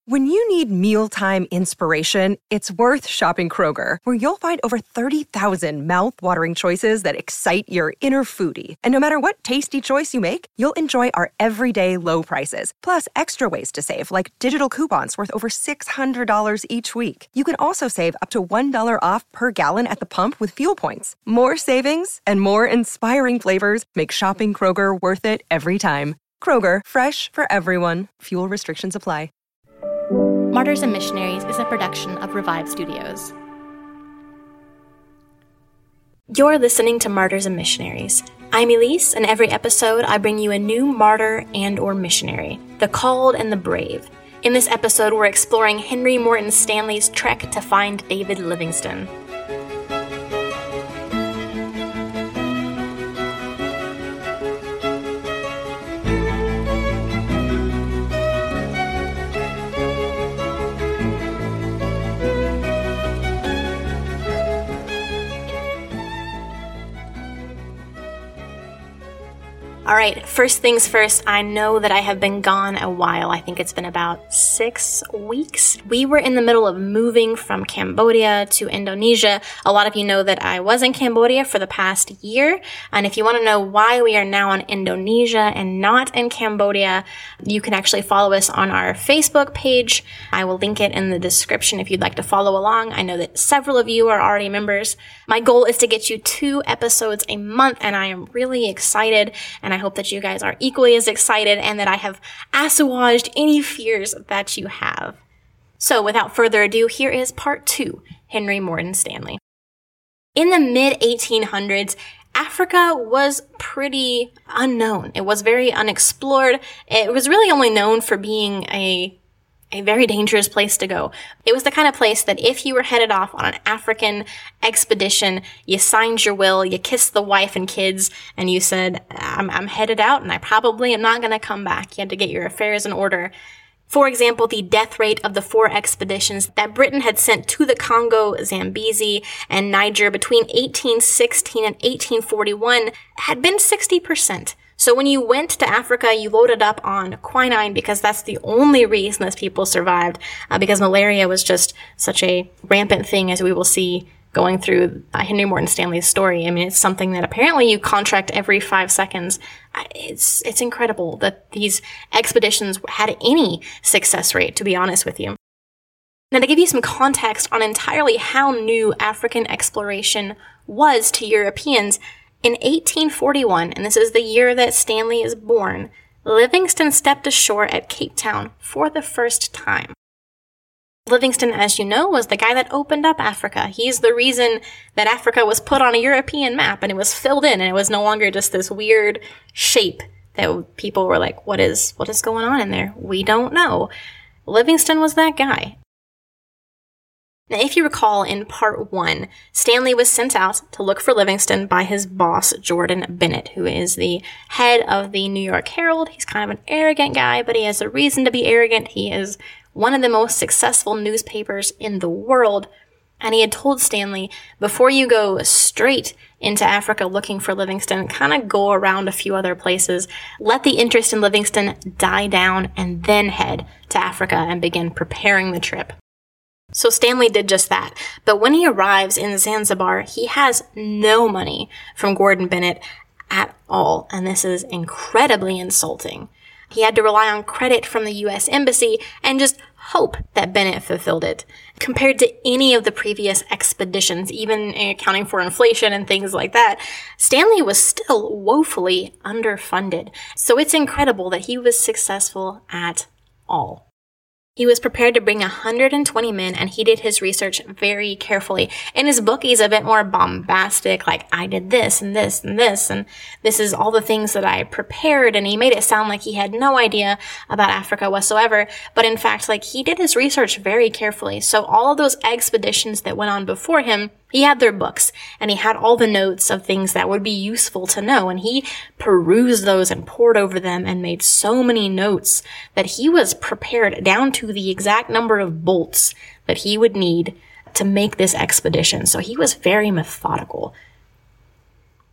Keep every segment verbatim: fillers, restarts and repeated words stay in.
When you need mealtime inspiration, it's worth shopping Kroger, where you'll find over thirty thousand mouth-watering choices that excite your inner foodie. And no matter what tasty choice you make, you'll enjoy our everyday low prices, plus extra ways to save, like digital coupons worth over six hundred dollars each week. You can also save up to one dollar off per gallon at the pump with fuel points. More savings and more inspiring flavors make shopping Kroger worth it every time. Kroger, fresh for everyone. Fuel restrictions apply. Martyrs and Missionaries is a production of Revive Studios. You're listening to Martyrs and Missionaries. I'm Elise, and every episode I bring you a new martyr and or missionary, the called and the brave. In this episode, we're exploring Henry Morton Stanley's trek to find David Livingstone. All right, first things first, I know that I have been gone a while. I think it's been about six weeks. We were in the middle of moving from Cambodia to Indonesia. A lot of you know that I was in Cambodia for the past year. And if you want to know why we are now in Indonesia and not in Cambodia, you can actually follow us on our Facebook page. I will link it in the description if you'd like to follow along. I know that several of you are already members. My goal is to get you two episodes a month, and I am really excited, and I hope that you guys are equally as excited and that I have assuaged any fears that you have. So without further ado, here is part two, Henry Morton Stanley. In the mid eighteen hundreds, Africa was pretty unknown. It was very unexplored. It was really only known for being a A very dangerous place to go. It was the kind of place that if you were headed off on an African expedition, you signed your will, you kissed the wife and kids, and you said, I'm, I'm headed out and I probably am not going to come back. You had to get your affairs in order. For example, the death rate of the four expeditions that Britain had sent to the Congo, Zambezi, and Niger between eighteen sixteen and eighteen forty-one had been sixty percent. So when you went to Africa, you loaded up on quinine because that's the only reason those people survived, uh, because malaria was just such a rampant thing, as we will see going through uh, Henry Morton Stanley's story. I mean, it's something that apparently you contract every five seconds. It's, it's incredible that these expeditions had any success rate, to be honest with you. Now, to give you some context on entirely how new African exploration was to Europeans, in eighteen forty-one, and this is the year that Stanley is born, Livingstone stepped ashore at Cape Town for the first time. Livingstone, as you know, was the guy that opened up Africa. He's the reason that Africa was put on a European map and it was filled in, and it was no longer just this weird shape that people were like, what is, what is going on in there? We don't know. Livingstone was that guy. Now, if you recall, in part one, Stanley was sent out to look for Livingstone by his boss, Jordan Bennett, who is the head of the New York Herald. He's kind of an arrogant guy, but he has a reason to be arrogant. He is one of the most successful newspapers in the world. And he had told Stanley, before you go straight into Africa looking for Livingstone, kind of go around a few other places, let the interest in Livingstone die down, and then head to Africa and begin preparing the trip. So Stanley did just that, but when he arrives in Zanzibar, he has no money from Gordon Bennett at all, and this is incredibly insulting. He had to rely on credit from the U S Embassy and just hope that Bennett fulfilled it. Compared to any of the previous expeditions, even accounting for inflation and things like that, Stanley was still woefully underfunded. So it's incredible that he was successful at all. He was prepared to bring one hundred twenty men, and he did his research very carefully. In his book, he's a bit more bombastic, like, I did this and this and this, and this is all the things that I prepared, and he made it sound like he had no idea about Africa whatsoever. But in fact, like, he did his research very carefully. So all of those expeditions that went on before him, he had their books, and he had all the notes of things that would be useful to know, and he perused those and pored over them and made so many notes that he was prepared down to the exact number of bolts that he would need to make this expedition. So he was very methodical.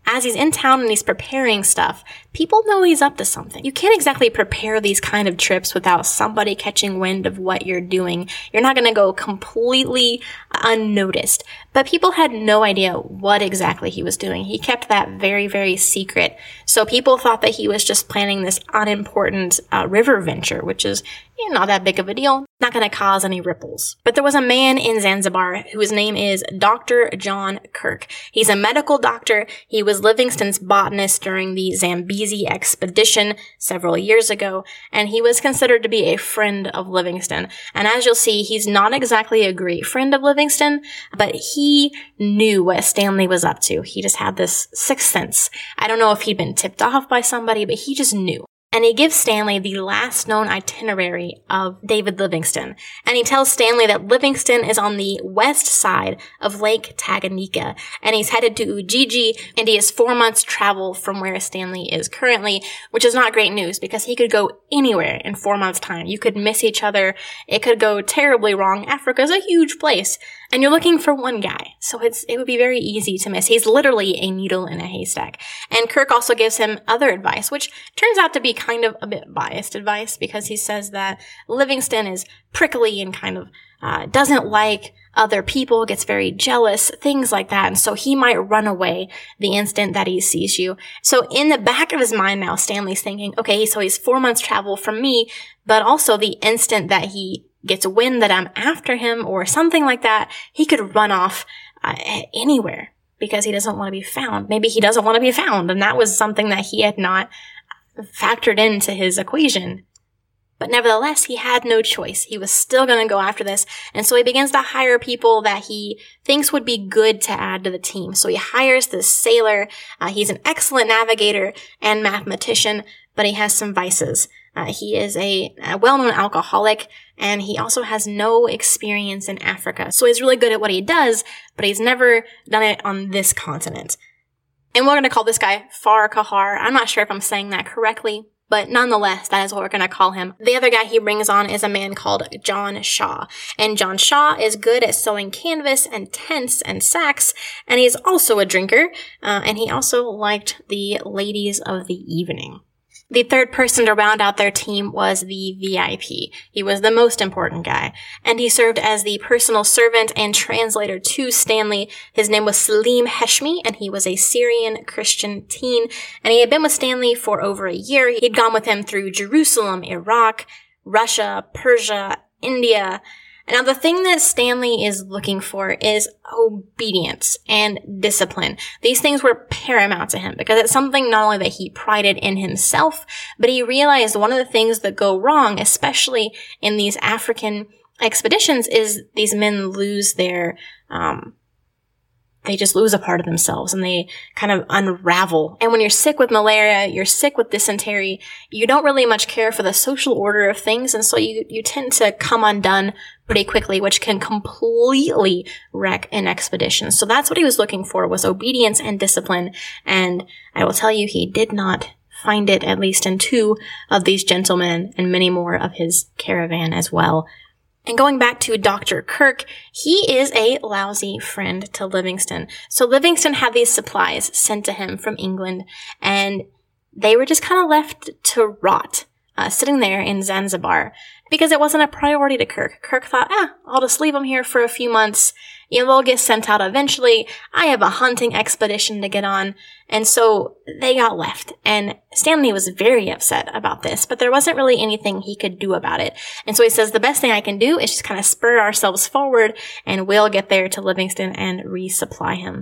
as he's in town and he's preparing stuff, people know he's up to something. You can't exactly prepare these kind of trips without somebody catching wind of what you're doing. You're not going to go completely unnoticed. But people had no idea what exactly he was doing. He kept that very, very secret. So people thought that he was just planning this unimportant uh, river venture, which is you know, not that big of a deal. Not going to cause any ripples. But there was a man in Zanzibar whose name is Doctor John Kirk. He's a medical doctor. He was Livingstone's botanist during the Zambezi expedition several years ago, and he was considered to be a friend of Livingstone. And as you'll see, he's not exactly a great friend of Livingstone, but he knew what Stanley was up to. He just had this sixth sense. I don't know if he'd been tipped off by somebody, but he just knew. And he gives Stanley the last known itinerary of David Livingstone. And he tells Stanley that Livingstone is on the west side of Lake Tanganyika. And he's headed to Ujiji, and he has four months travel from where Stanley is currently, which is not great news because he could go anywhere in four months' time. You could miss each other. It could go terribly wrong. Africa's a huge place. And you're looking for one guy. So it's it would be very easy to miss. He's literally a needle in a haystack. And Kirk also gives him other advice, which turns out to be kind of a bit biased advice because he says that Livingstone is prickly and kind of uh, doesn't like other people, gets very jealous, things like that. And so he might run away the instant that he sees you. So in the back of his mind now, Stanley's thinking, okay, so he's four months travel from me, but also the instant that he gets wind that I'm after him or something like that, he could run off uh, anywhere because he doesn't want to be found. Maybe he doesn't want to be found, and that was something that he had not factored into his equation. But nevertheless, he had no choice. He was still going to go after this, and so he begins to hire people that he thinks would be good to add to the team. So he hires this sailor. Uh, he's an excellent navigator and mathematician, but he has some vices. Uh, he is a, a well-known alcoholic, and he also has no experience in Africa. So he's really good at what he does, but he's never done it on this continent. And we're going to call this guy Farquhar. I'm not sure if I'm saying that correctly, but nonetheless, that is what we're going to call him. The other guy he brings on is a man called John Shaw. And John Shaw is good at sewing canvas and tents and sacks, and he's also a drinker, uh, and he also liked the ladies of the evening. The third person to round out their team was the V I P. He was the most important guy, and he served as the personal servant and translator to Stanley. His name was Salim Heshmi, and he was a Syrian Christian teen, and he had been with Stanley for over a year. He'd gone with him through Jerusalem, Iraq, Russia, Persia, India. Now, the thing that Stanley is looking for is obedience and discipline. These things were paramount to him because it's something not only that he prided in himself, but he realized one of the things that go wrong, especially in these African expeditions, is these men lose their, um, they just lose a part of themselves and they kind of unravel. And when you're sick with malaria, you're sick with dysentery, you don't really much care for the social order of things. And so you, you tend to come undone pretty quickly, which can completely wreck an expedition. So that's what he was looking for, was obedience and discipline. And I will tell you, he did not find it, at least in two of these gentlemen and many more of his caravan as well. And going back to Doctor Kirk, he is a lousy friend to Livingstone. So Livingstone had these supplies sent to him from England, and they were just kind of left to rot, uh, sitting there in Zanzibar, because it wasn't a priority to Kirk. Kirk thought, ah, I'll just leave them here for a few months. You know, they'll get sent out eventually. I have a hunting expedition to get on. And so they got left. And Stanley was very upset about this, but there wasn't really anything he could do about it. And so he says, the best thing I can do is just kind of spur ourselves forward, and we'll get there to Livingstone and resupply him.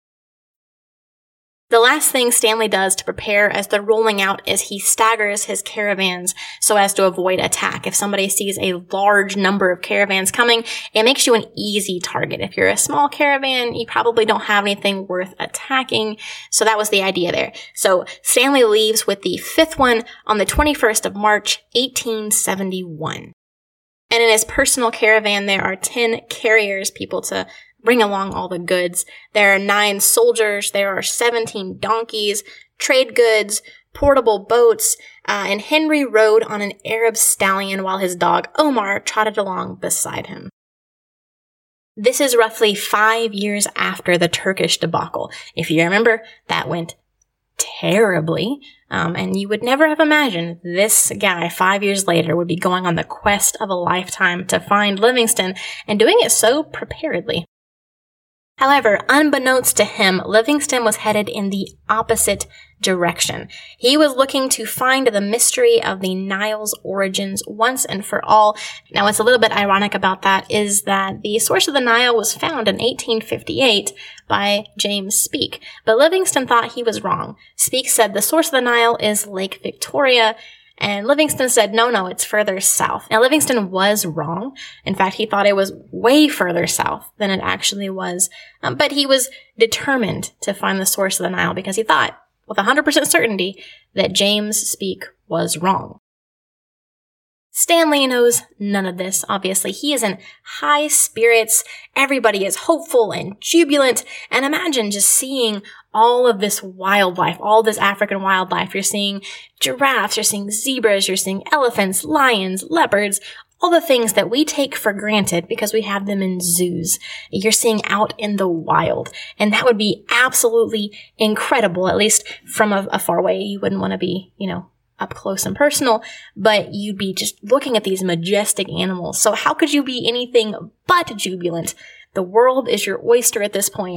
The last thing Stanley does to prepare as they're rolling out is he staggers his caravans so as to avoid attack. If somebody sees a large number of caravans coming, it makes you an easy target. If you're a small caravan, you probably don't have anything worth attacking. So that was the idea there. So Stanley leaves with the fifth one on the twenty-first of March, eighteen seventy-one. And in his personal caravan, there are ten carriers, people to bring along all the goods. There are nine soldiers, there are seventeen donkeys, trade goods, portable boats, uh, and Henry rode on an Arab stallion while his dog Omar trotted along beside him. This is roughly five years after the Turkish debacle. If you remember, that went terribly, um, and you would never have imagined this guy five years later would be going on the quest of a lifetime to find Livingstone, and doing it so preparedly. However, unbeknownst to him, Livingstone was headed in the opposite direction. He was looking to find the mystery of the Nile's origins once and for all. Now, what's a little bit ironic about that is that the source of the Nile was found in eighteen fifty-eight by James Speke, but Livingstone thought he was wrong. Speke said the source of the Nile is Lake Victoria, and Livingstone said, no, no, it's further south. Now, Livingstone was wrong. In fact, he thought it was way further south than it actually was. Um, but he was determined to find the source of the Nile because he thought, with one hundred percent certainty, that James Speke was wrong. Stanley knows none of this, obviously. He is in high spirits. Everybody is hopeful and jubilant. And imagine just seeing all of this wildlife, all this African wildlife. You're seeing giraffes, you're seeing zebras, you're seeing elephants, lions, leopards, all the things that we take for granted because we have them in zoos. You're seeing out in the wild. And that would be absolutely incredible, at least from a, a far away. You wouldn't want to be, you know, up close and personal, but you'd be just looking at these majestic animals. So how could you be anything but jubilant? The world is your oyster at this point.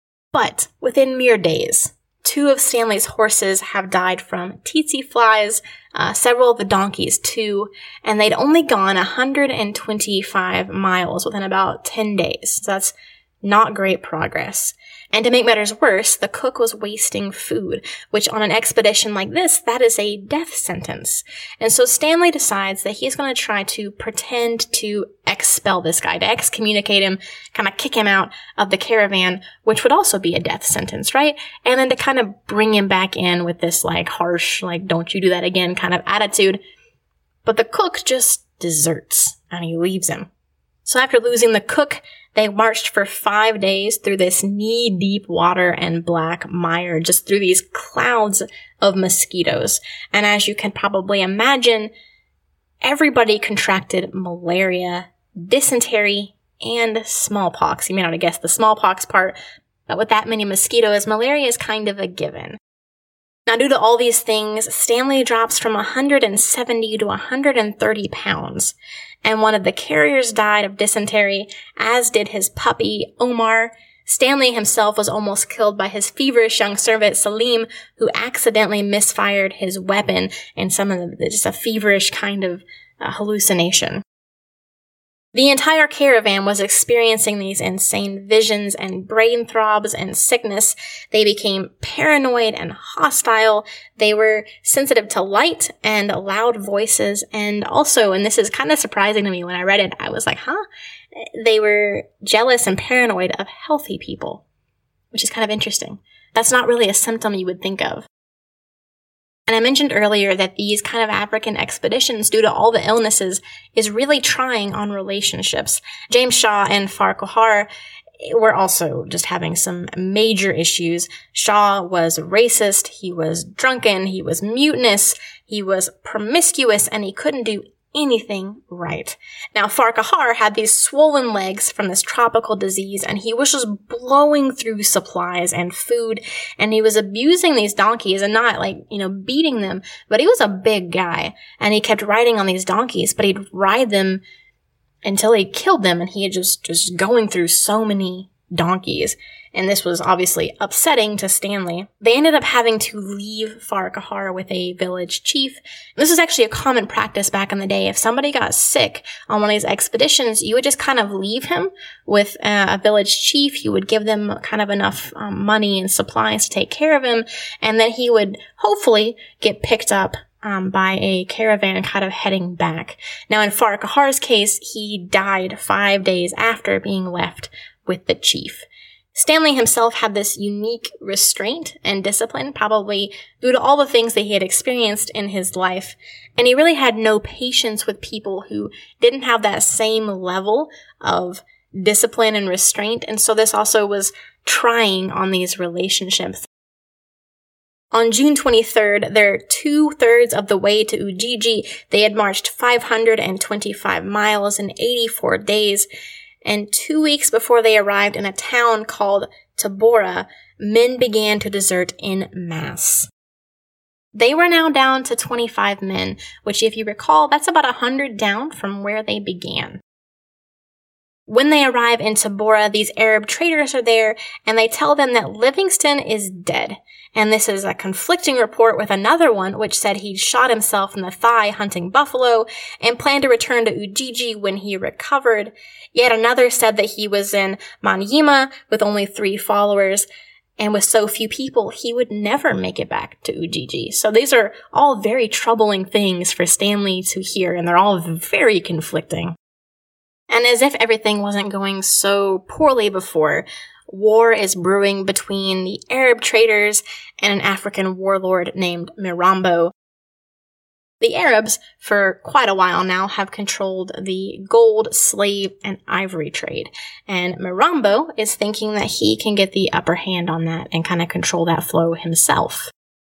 But within mere days, two of Stanley's horses have died from tsetse flies, uh, several of the donkeys too, and they'd only gone one hundred twenty-five miles within about ten days. So that's not great progress. And to make matters worse, the cook was wasting food, which on an expedition like this, that is a death sentence. And so Stanley decides that he's going to try to pretend to expel this guy, to excommunicate him, kind of kick him out of the caravan, which would also be a death sentence, right? And then to kind of bring him back in with this like harsh, like, don't you do that again kind of attitude. But the cook just deserts and he leaves him. So after losing the cook, they marched for five days through this knee-deep water and black mire, just through these clouds of mosquitoes. And as you can probably imagine, everybody contracted malaria, dysentery, and smallpox. You may not have guessed the smallpox part, but with that many mosquitoes, malaria is kind of a given. Now, due to all these things, Stanley drops from one hundred seventy to one hundred thirty pounds. And one of the carriers died of dysentery, as did his puppy, Omar. Stanley himself was almost killed by his feverish young servant, Salim, who accidentally misfired his weapon in some of the, just a feverish kind of uh, hallucination. The entire caravan was experiencing these insane visions and brain throbs and sickness. They became paranoid and hostile. They were sensitive to light and loud voices. And also, and this is kind of surprising to me when I read it, I was like, huh? They were jealous and paranoid of healthy people, which is kind of interesting. That's not really a symptom you would think of. And I mentioned earlier that these kind of African expeditions, due to all the illnesses, is really trying on relationships. James Shaw and Farquhar were also just having some major issues. Shaw was racist, he was drunken, he was mutinous, he was promiscuous, and he couldn't do anything right. Now, Farquhar had these swollen legs from this tropical disease, and he was just blowing through supplies and food, and he was abusing these donkeys and not, like, you know, beating them, but he was a big guy, and he kept riding on these donkeys, but he'd ride them until he killed them, and he had just, just going through so many donkeys. And this was obviously upsetting to Stanley. They ended up having to leave Farquhar with a village chief. And this was actually a common practice back in the day. If somebody got sick on one of these expeditions, you would just kind of leave him with uh, a village chief. You would give them kind of enough um, money and supplies to take care of him. And then he would hopefully get picked up Um, by a caravan kind of heading back. Now, in Farquhar's case, he died five days after being left with the chief. Stanley himself had this unique restraint and discipline, probably due to all the things that he had experienced in his life, and he really had no patience with people who didn't have that same level of discipline and restraint, and so this also was trying on these relationships. On June twenty-third, they're two-thirds of the way to Ujiji. They had marched five hundred twenty-five miles in eighty-four days. And two weeks before they arrived in a town called Tabora, men began to desert en masse. They were now down to twenty-five men, which if you recall, that's about one hundred down from where they began. When they arrive in Tabora, these Arab traders are there, and they tell them that Livingstone is dead. And this is a conflicting report with another one, which said he'd shot himself in the thigh hunting buffalo and planned to return to Ujiji when he recovered. Yet another said that he was in Manyema with only three followers, and with so few people, he would never make it back to Ujiji. So these are all very troubling things for Stanley to hear, and they're all very conflicting. And as if everything wasn't going so poorly before, war is brewing between the Arab traders and an African warlord named Mirambo. The Arabs, for quite a while now, have controlled the gold, slave, and ivory trade. And Mirambo is thinking that he can get the upper hand on that and kind of control that flow himself.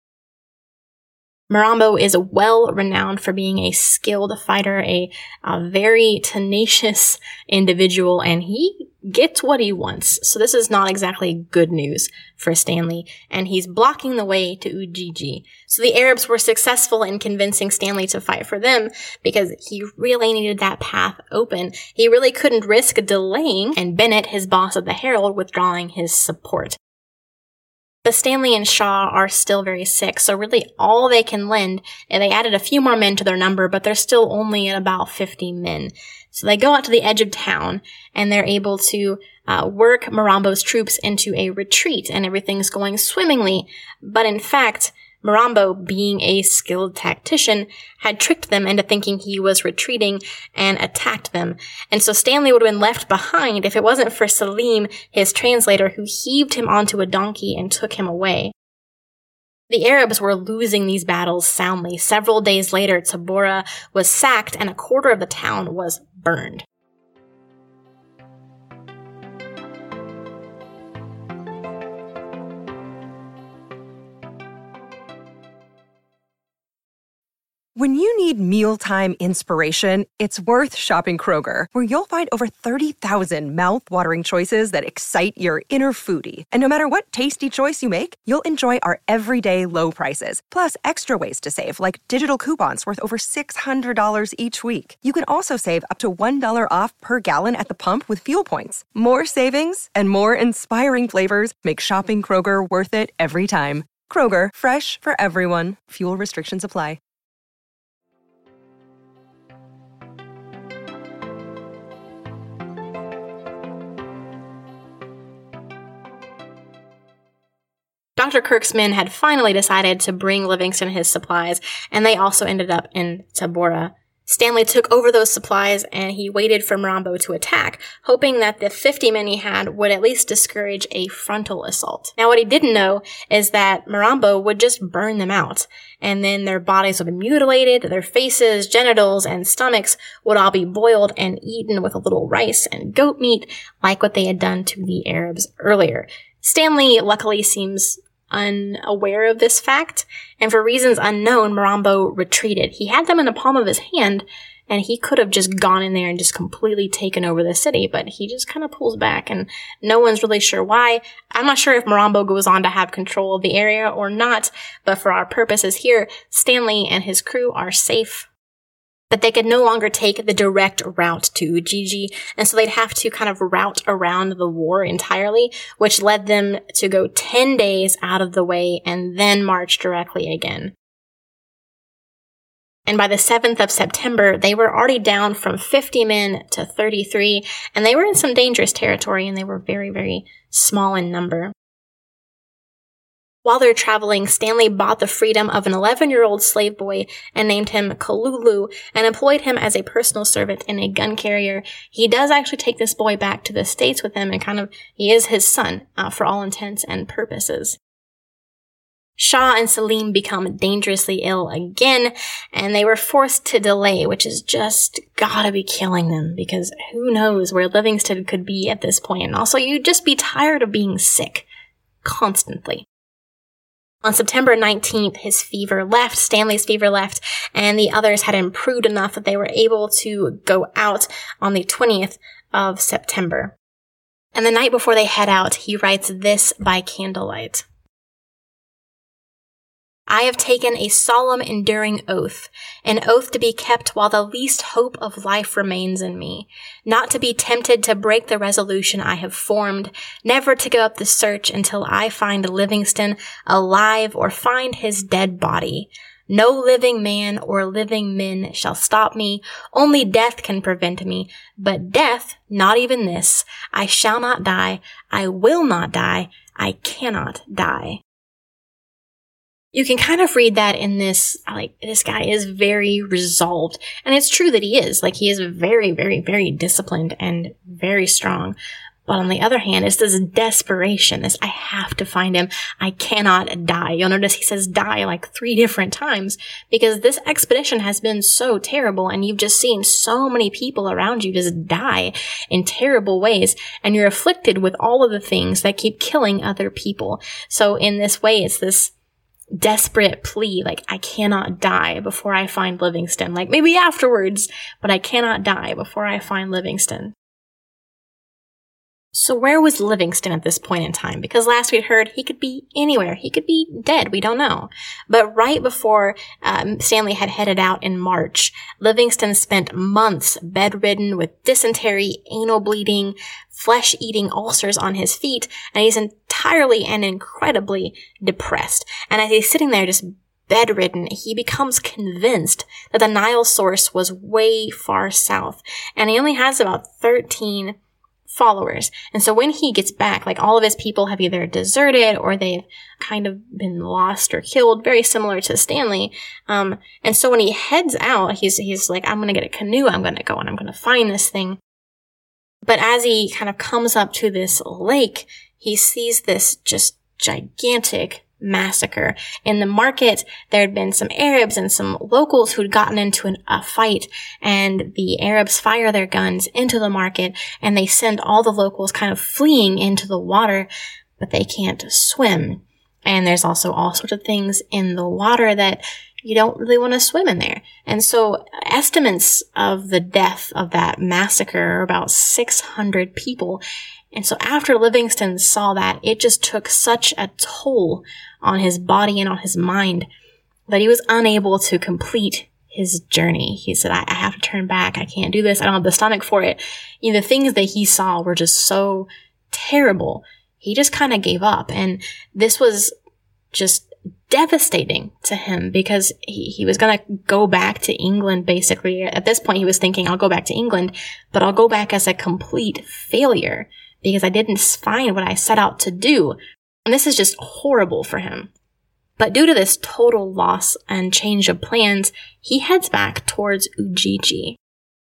Mirambo is well renowned for being a skilled fighter, a, a very tenacious individual, and he gets what he wants. So this is not exactly good news for Stanley, and he's blocking the way to Ujiji. So the Arabs were successful in convincing Stanley to fight for them because he really needed that path open. He really couldn't risk delaying and Bennett, his boss of the Herald, withdrawing his support. But Stanley and Shaw are still very sick, so really all they can lend, and they added a few more men to their number, but they're still only at about fifty men. So they go out to the edge of town, and they're able to uh, work Mirambo's troops into a retreat, and everything's going swimmingly. But in fact, Mirambo, being a skilled tactician, had tricked them into thinking he was retreating and attacked them. And so Stanley would have been left behind if it wasn't for Salim, his translator, who heaved him onto a donkey and took him away. The Arabs were losing these battles soundly. Several days later, Tabora was sacked and a quarter of the town was burned. When you need mealtime inspiration, it's worth shopping Kroger, where you'll find over thirty thousand mouth-watering choices that excite your inner foodie. And no matter what tasty choice you make, you'll enjoy our everyday low prices, plus extra ways to save, like digital coupons worth over six hundred dollars each week. You can also save up to one dollar off per gallon at the pump with fuel points. More savings and more inspiring flavors make shopping Kroger worth it every time. Kroger, fresh for everyone. Fuel restrictions apply. Doctor Kirk's men had finally decided to bring Livingstone his supplies, and they also ended up in Tabora. Stanley took over those supplies, and he waited for Mirambo to attack, hoping that the fifty men he had would at least discourage a frontal assault. Now, what he didn't know is that Mirambo would just burn them out, and then their bodies would be mutilated, their faces, genitals, and stomachs would all be boiled and eaten with a little rice and goat meat, like what they had done to the Arabs earlier. Stanley luckily seems unaware of this fact, and for reasons unknown, Mirambo retreated. He had them in the palm of his hand, and he could have just gone in there and just completely taken over the city, but he just kind of pulls back, and no one's really sure why. I'm not sure if Mirambo goes on to have control of the area or not, but for our purposes here, Stanley and his crew are safe. But they could no longer take the direct route to Ujiji, and so they'd have to kind of route around the war entirely, which led them to go ten days out of the way and then march directly again. And by the seventh of September, they were already down from fifty men to thirty-three, and they were in some dangerous territory, and they were very, very small in number. While they're traveling, Stanley bought the freedom of an eleven-year-old slave boy and named him Kalulu and employed him as a personal servant in a gun carrier. He does actually take this boy back to the States with him, and kind of, he is his son uh, for all intents and purposes. Shaw and Salim become dangerously ill again, and they were forced to delay, which is just gotta be killing them, because who knows where Livingstone could be at this point. And also, you'd just be tired of being sick constantly. On September nineteenth, his fever left, Stanley's fever left, and the others had improved enough that they were able to go out on the twentieth of September. And the night before they head out, he writes this by candlelight. I have taken a solemn, enduring oath, an oath to be kept while the least hope of life remains in me, not to be tempted to break the resolution I have formed, never to give up the search until I find Livingston alive or find his dead body. No living man or living men shall stop me. Only death can prevent me. But death, not even this. I shall not die. I will not die. I cannot die. You can kind of read that in this, like, this guy is very resolved. And it's true that he is. Like, he is very, very, very disciplined and very strong. But on the other hand, it's this desperation, this I have to find him. I cannot die. You'll notice he says die like three different times because this expedition has been so terrible and you've just seen so many people around you just die in terrible ways and you're afflicted with all of the things that keep killing other people. So in this way, it's this desperate plea, like, I cannot die before I find Livingston. Like, maybe afterwards, but I cannot die before I find Livingston. So where was Livingston at this point in time? Because last we'd heard he could be anywhere. He could be dead. We don't know. But right before um, Stanley had headed out in March, Livingston spent months bedridden with dysentery, anal bleeding, flesh-eating ulcers on his feet, and he's entirely and incredibly depressed. And as he's sitting there just bedridden, he becomes convinced that the Nile source was way far south. And he only has about thirteen followers. And so when he gets back, like, all of his people have either deserted or they've kind of been lost or killed, very similar to Stanley. Um, and so when he heads out, he's, he's like, I'm going to get a canoe. I'm going to go and I'm going to find this thing. But as he kind of comes up to this lake, he sees this just gigantic massacre. In the market, there had been some Arabs and some locals who'd gotten into an, a fight, and the Arabs fire their guns into the market, and they send all the locals kind of fleeing into the water, but they can't swim. And there's also all sorts of things in the water that you don't really want to swim in there. And so estimates of the death of that massacre are about six hundred people. And so after Livingston saw that, it just took such a toll on his body and on his mind that he was unable to complete his journey. He said, I, I have to turn back. I can't do this. I don't have the stomach for it. You know, the things that he saw were just so terrible. He just kind of gave up. And this was just devastating to him because he, he was going to go back to England, basically. At this point, he was thinking, I'll go back to England, but I'll go back as a complete failure because I didn't find what I set out to do. And this is just horrible for him. But due to this total loss and change of plans, he heads back towards Ujiji.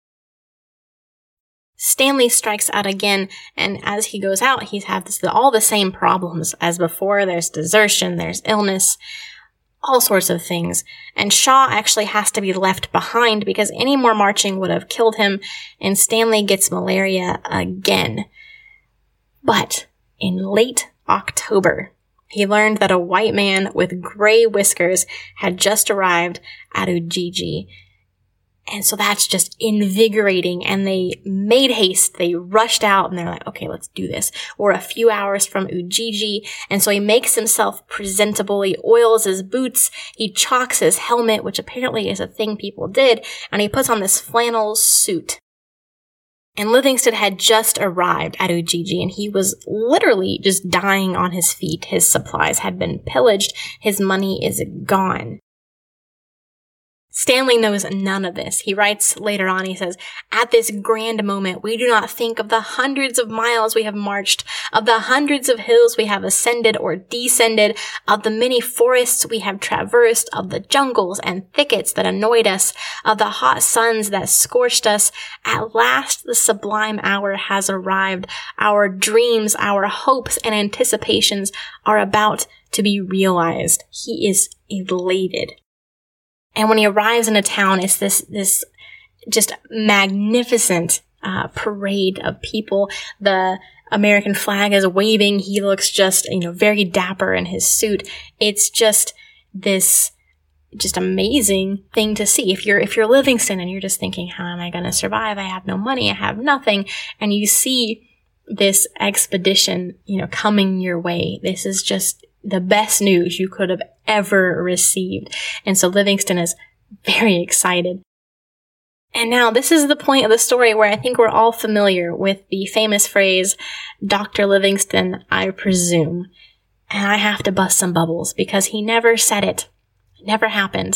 Stanley strikes out again, and as he goes out, he has all the same problems as before. There's desertion, there's illness, all sorts of things. And Shaw actually has to be left behind because any more marching would have killed him, and Stanley gets malaria again. But in late October, he learned that a white man with gray whiskers had just arrived at Ujiji. And so that's just invigorating. And they made haste. They rushed out and they're like, okay, let's do this. We're a few hours from Ujiji. And so he makes himself presentable. He oils his boots. He chalks his helmet, which apparently is a thing people did. And he puts on this flannel suit. And Livingston had just arrived at Ujiji, and he was literally just dying on his feet. His supplies had been pillaged. His money is gone. Stanley knows none of this. He writes later on, he says, at this grand moment, we do not think of the hundreds of miles we have marched, of the hundreds of hills we have ascended or descended, of the many forests we have traversed, of the jungles and thickets that annoyed us, of the hot suns that scorched us. At last the sublime hour has arrived. Our dreams, our hopes and anticipations are about to be realized. He is elated. And when he arrives in a town, it's this, this just magnificent uh, parade of people. The American flag is waving. He looks just, you know, very dapper in his suit. It's just this just amazing thing to see. If you're, if you're Livingston and you're just thinking, how am I going to survive? I have no money. I have nothing. And you see this expedition, you know, coming your way. This is just the best news you could have ever received. And so Livingston is very excited. And now this is the point of the story where I think we're all familiar with the famous phrase, Doctor Livingston, I presume. And I have to bust some bubbles because he never said it. It never happened.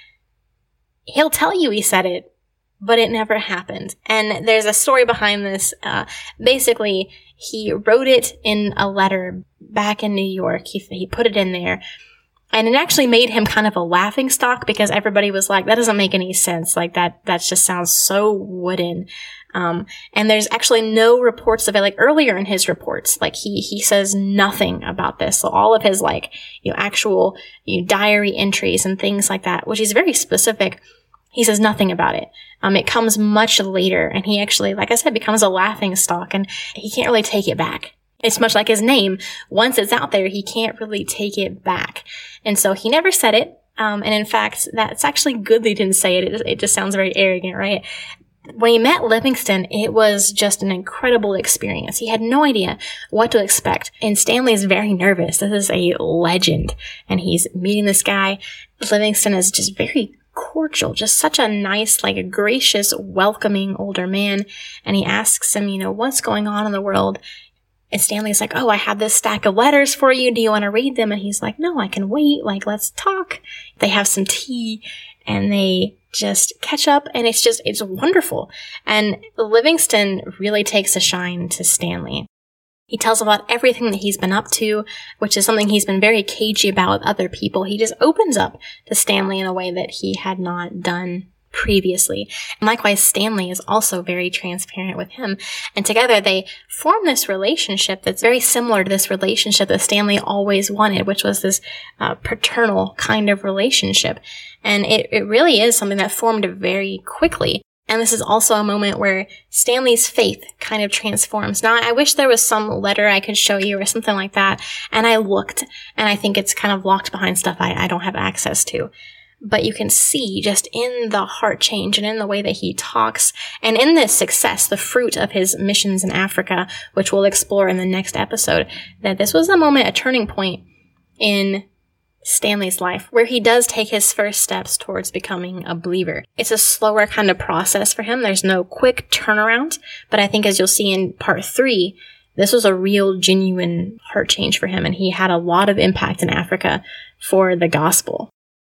He'll tell you he said it, but it never happened. And there's a story behind this. Uh, basically, he wrote it in a letter back in New York. He, he put it in there. And it actually made him kind of a laughingstock because everybody was like, that doesn't make any sense. Like that, that just sounds so wooden. Um, and there's actually no reports of it. Like earlier in his reports, like he, he says nothing about this. So all of his like, you know, actual, you know, diary entries and things like that, which is very specific, he says nothing about it. Um, it comes much later and he actually, like I said, becomes a laughingstock and he can't really take it back. It's much like his name. Once it's out there, he can't really take it back. And so he never said it. Um, and in fact, that's actually good that he didn't say it. It, it just sounds very arrogant, right? When he met Livingston, it was just an incredible experience. He had no idea what to expect. And Stanley is very nervous. This is a legend. And he's meeting this guy. Livingston is just very cordial, just such a nice, like a gracious, welcoming older man. And he asks him, you know, what's going on in the world? And Stanley's like, oh, I have this stack of letters for you. Do you want to read them? And he's like, no, I can wait. Like, let's talk. They have some tea and they just catch up and it's just, it's wonderful. And Livingston really takes a shine to Stanley. He tells about everything that he's been up to, which is something he's been very cagey about with other people. He just opens up to Stanley in a way that he had not done previously. And likewise, Stanley is also very transparent with him. And together they form this relationship that's very similar to this relationship that Stanley always wanted, which was this uh, paternal kind of relationship. And it, it really is something that formed very quickly. And this is also a moment where Stanley's faith kind of transforms. Now, I wish there was some letter I could show you or something like that. And I looked, and I think it's kind of locked behind stuff I, I don't have access to. But you can see just in the heart change and in the way that he talks and in this success, the fruit of his missions in Africa, which we'll explore in the next episode, that this was a moment, a turning point in Stanley's life where he does take his first steps towards becoming a believer. It's a slower kind of process for him. There's no quick turnaround, but I think as you'll see in part three, this was a real, genuine heart change for him, and he had a lot of impact in Africa for the gospel.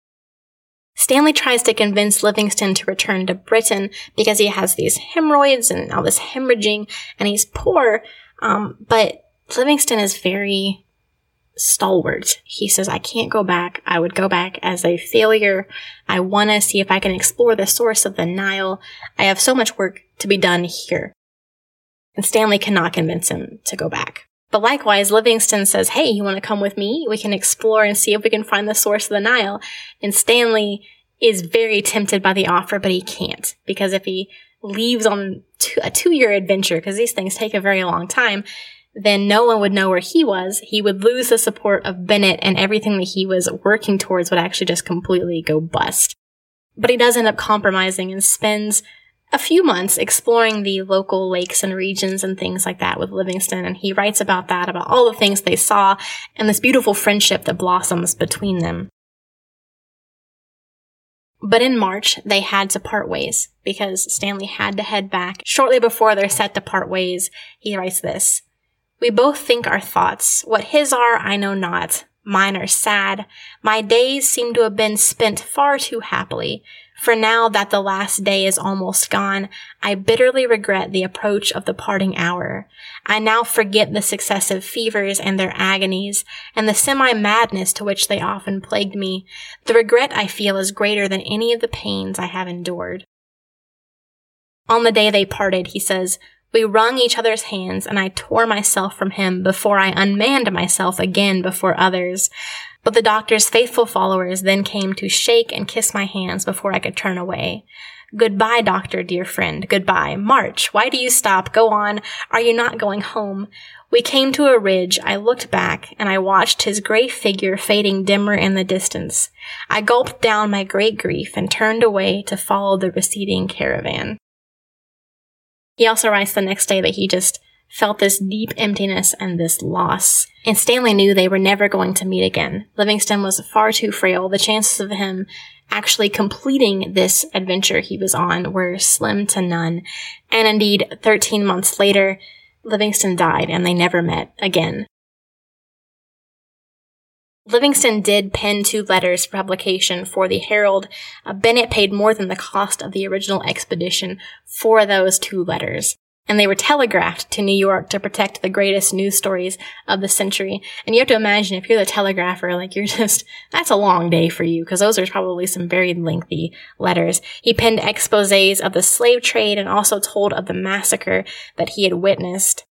Stanley tries to convince Livingston to return to Britain because he has these hemorrhoids and all this hemorrhaging, and he's poor, um, but Livingston is very stalwart. He says, I can't go back. I would go back as a failure. I want to see if I can explore the source of the Nile. I have so much work to be done here. And Stanley cannot convince him to go back. But likewise, Livingston says, hey, you want to come with me? We can explore and see if we can find the source of the Nile. And Stanley is very tempted by the offer, but he can't. Because if he leaves on two, a two-year adventure, because these things take a very long time, then no one would know where he was. He would lose the support of Bennett, and everything that he was working towards would actually just completely go bust. But he does end up compromising and spends a few months exploring the local lakes and regions and things like that with Livingston, and he writes about that, about all the things they saw, and this beautiful friendship that blossoms between them. But in March, they had to part ways, because Stanley had to head back. Shortly before they're set to part ways, he writes this, we both think our thoughts. What his are, I know not. Mine are sad. My days seem to have been spent far too happily. For now that the last day is almost gone, I bitterly regret the approach of the parting hour. I now forget the successive fevers and their agonies, and the semi-madness to which they often plagued me. The regret I feel is greater than any of the pains I have endured. On the day they parted, he says, we wrung each other's hands, and I tore myself from him before I unmanned myself again before others. But the doctor's faithful followers then came to shake and kiss my hands before I could turn away. Goodbye, doctor, dear friend. Goodbye. March. Why do you stop? Go on. Are you not going home? We came to a ridge. I looked back, and I watched his gray figure fading dimmer in the distance. I gulped down my great grief and turned away to follow the receding caravan. He also writes the next day that he just felt this deep emptiness and this loss. And Stanley knew they were never going to meet again. Livingston was far too frail. The chances of him actually completing this adventure he was on were slim to none. And indeed, thirteen months later, Livingston died and they never met again. Livingston did pen two letters for publication for the Herald. Uh, Bennett paid more than the cost of the original expedition for those two letters. And they were telegraphed to New York to protect the greatest news stories of the century. And you have to imagine, if you're the telegrapher, like, you're just, that's a long day for you, because those are probably some very lengthy letters. He penned exposés of the slave trade and also told of the massacre that he had witnessed.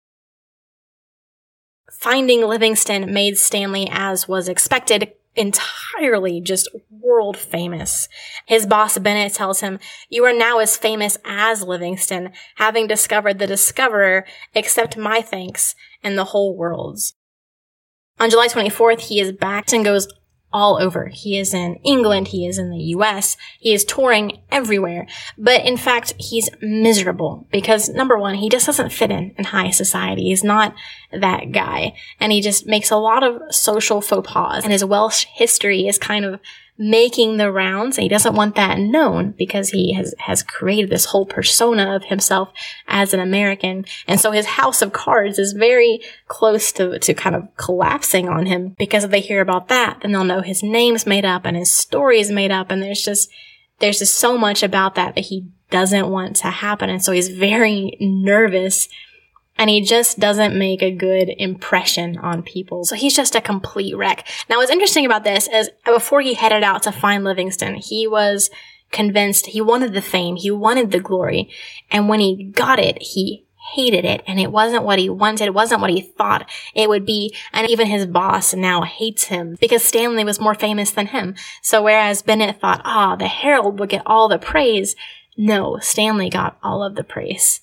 Finding Livingston made Stanley, as was expected, entirely just world famous. His boss Bennett tells him, "You are now as famous as Livingston, having discovered the discoverer, accept my thanks and the whole world's." On July twenty-fourth, he is back and goes all over. He is in England, he is in the U S, he is touring everywhere. But in fact, he's miserable because, number one, he just doesn't fit in in high society. He's not that guy. And he just makes a lot of social faux pas. And his Welsh history is kind of making the rounds. And he doesn't want that known because he has, has created this whole persona of himself as an American. And so his house of cards is very close to, to kind of collapsing on him, because if they hear about that, then they'll know his name's made up and his story is made up. And there's just, there's just so much about that that he doesn't want to happen. And so he's very nervous. And he just doesn't make a good impression on people. So he's just a complete wreck. Now, what's interesting about this is before he headed out to find Livingston, he was convinced he wanted the fame, he wanted the glory. And when he got it, he hated it. And it wasn't what he wanted, it wasn't what he thought it would be. And even his boss now hates him because Stanley was more famous than him. So whereas Bennett thought, ah, oh, the Herald would get all the praise, no, Stanley got all of the praise.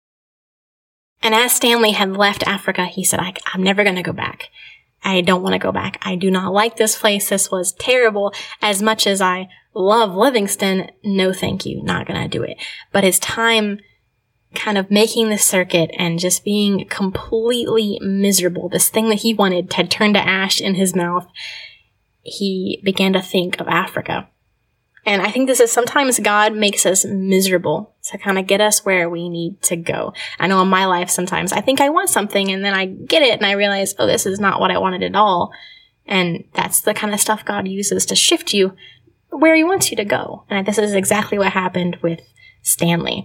And as Stanley had left Africa, he said, I, I'm never going to go back. I don't want to go back. I do not like this place. This was terrible. As much as I love Livingston, no thank you, not going to do it. But his time kind of making the circuit and just being completely miserable, this thing that he wanted had turned to ash in his mouth, he began to think of Africa. And I think this is sometimes God makes us miserable to kind of get us where we need to go. I know in my life sometimes I think I want something and then I get it and I realize, oh, this is not what I wanted at all. And that's the kind of stuff God uses to shift you where he wants you to go. And this is exactly what happened with Stanley.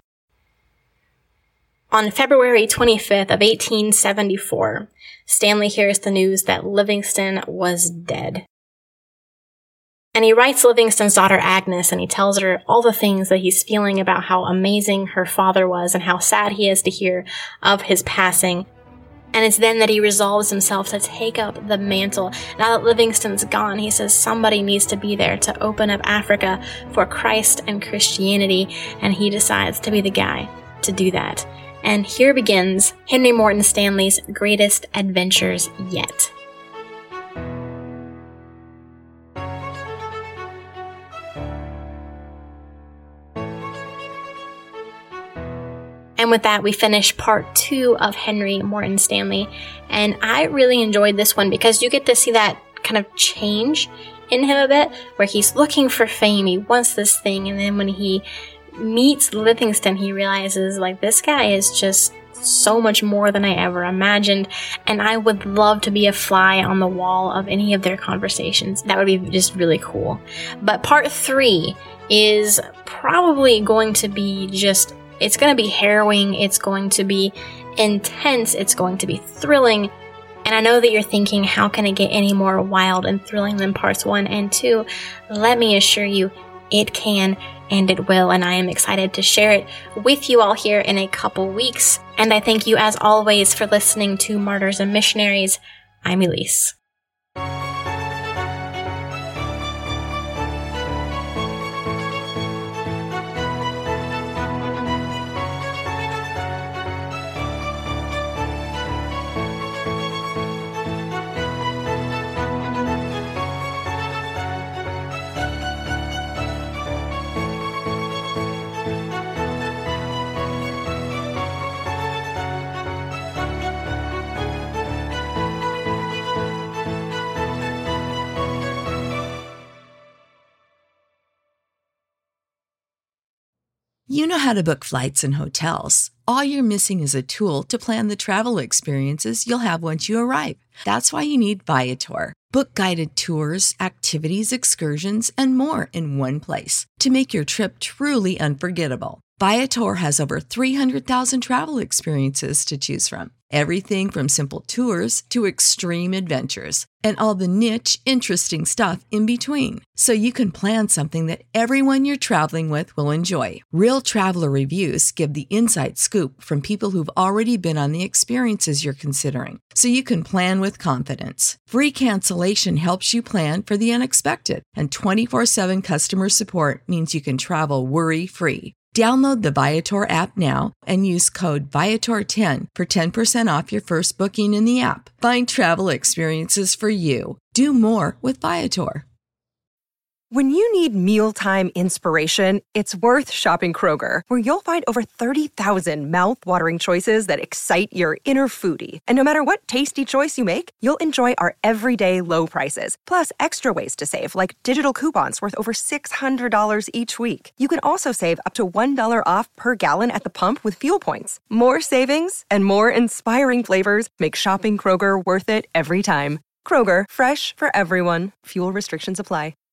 On February twenty-fifth of eighteen seventy-four, Stanley hears the news that Livingston was dead. And he writes Livingston's daughter Agnes, and he tells her all the things that he's feeling about how amazing her father was and how sad he is to hear of his passing. And it's then that he resolves himself to take up the mantle. Now that Livingston's gone, he says somebody needs to be there to open up Africa for Christ and Christianity, and he decides to be the guy to do that. And here begins Henry Morton Stanley's greatest adventures yet. And with that, we finish part two of Henry Morton Stanley. And I really enjoyed this one because you get to see that kind of change in him a bit, where he's looking for fame, he wants this thing, and then when he meets Livingston, he realizes, like, this guy is just so much more than I ever imagined, and I would love to be a fly on the wall of any of their conversations. That would be just really cool. But part three is probably going to be just, it's going to be harrowing, it's going to be intense, it's going to be thrilling. And I know that you're thinking, how can it get any more wild and thrilling than parts one and two? Let me assure you, it can and it will, and I am excited to share it with you all here in a couple weeks. And I thank you, as always, for listening to Martyrs and Missionaries. I'm Elise. You know how to book flights and hotels. All you're missing is a tool to plan the travel experiences you'll have once you arrive. That's why you need Viator. Book guided tours, activities, excursions, and more in one place to make your trip truly unforgettable. Viator has over three hundred thousand travel experiences to choose from. Everything from simple tours to extreme adventures and all the niche, interesting stuff in between. So you can plan something that everyone you're traveling with will enjoy. Real traveler reviews give the inside scoop from people who've already been on the experiences you're considering. So you can plan with confidence. Free cancellation helps you plan for the unexpected. And twenty-four seven customer support means you can travel worry-free. Download the Viator app now and use code Viator ten for ten percent off your first booking in the app. Find travel experiences for you. Do more with Viator. When you need mealtime inspiration, it's worth shopping Kroger, where you'll find over thirty thousand mouth-watering choices that excite your inner foodie. And no matter what tasty choice you make, you'll enjoy our everyday low prices, plus extra ways to save, like digital coupons worth over six hundred dollars each week. You can also save up to one dollar off per gallon at the pump with fuel points. More savings and more inspiring flavors make shopping Kroger worth it every time. Kroger, fresh for everyone. Fuel restrictions apply.